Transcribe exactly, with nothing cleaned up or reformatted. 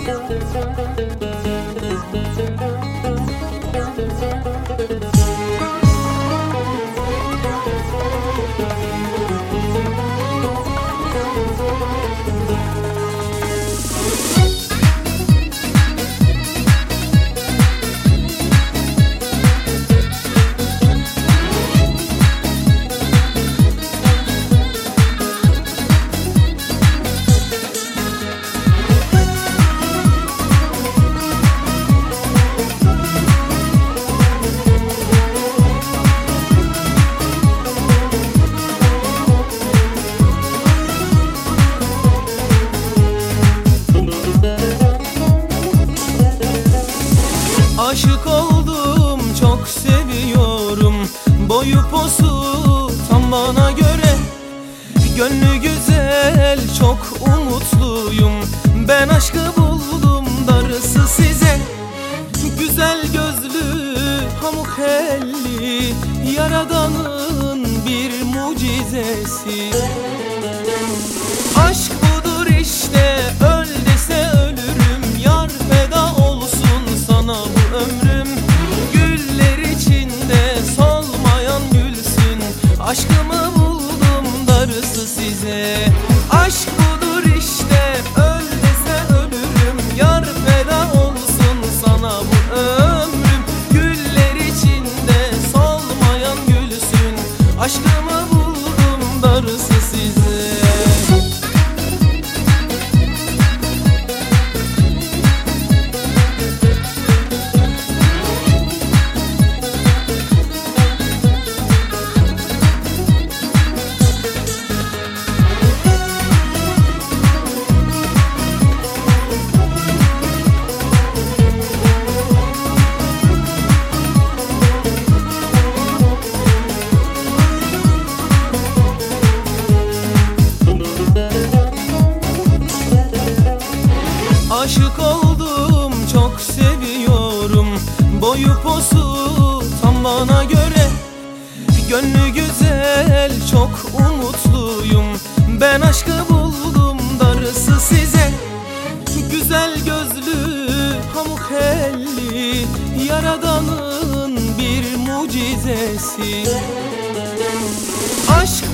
Aşık oldum, çok seviyorum. Boyu posu tam bana göre. Gönlü güzel, çok umutluyum. Ben aşkı buldum, darısı size. Güzel gözlü, pamuk elli, Yaradan'ın bir mucizesi. Aşk budur işte, öl dese ölürüm. Yar feda olsun sana bu ömrüm. Güller içinde solmayan gülsün. Aşkımı buldum, darısı size. Aşk budur işte, öl dese ölürüm. Yar feda olsun sana bu ömrüm. Güller içinde solmayan gülsün. Aşkımı buldum, darısı size. Aşık oldum, çok seviyorum. Boyu posu tam bana göre. Gönlü güzel, çok umutluyum. Ben aşkı buldum, darısı size. Güzel gözlü, pamuk elli, Yaradan'ın bir mucizesi. Aşk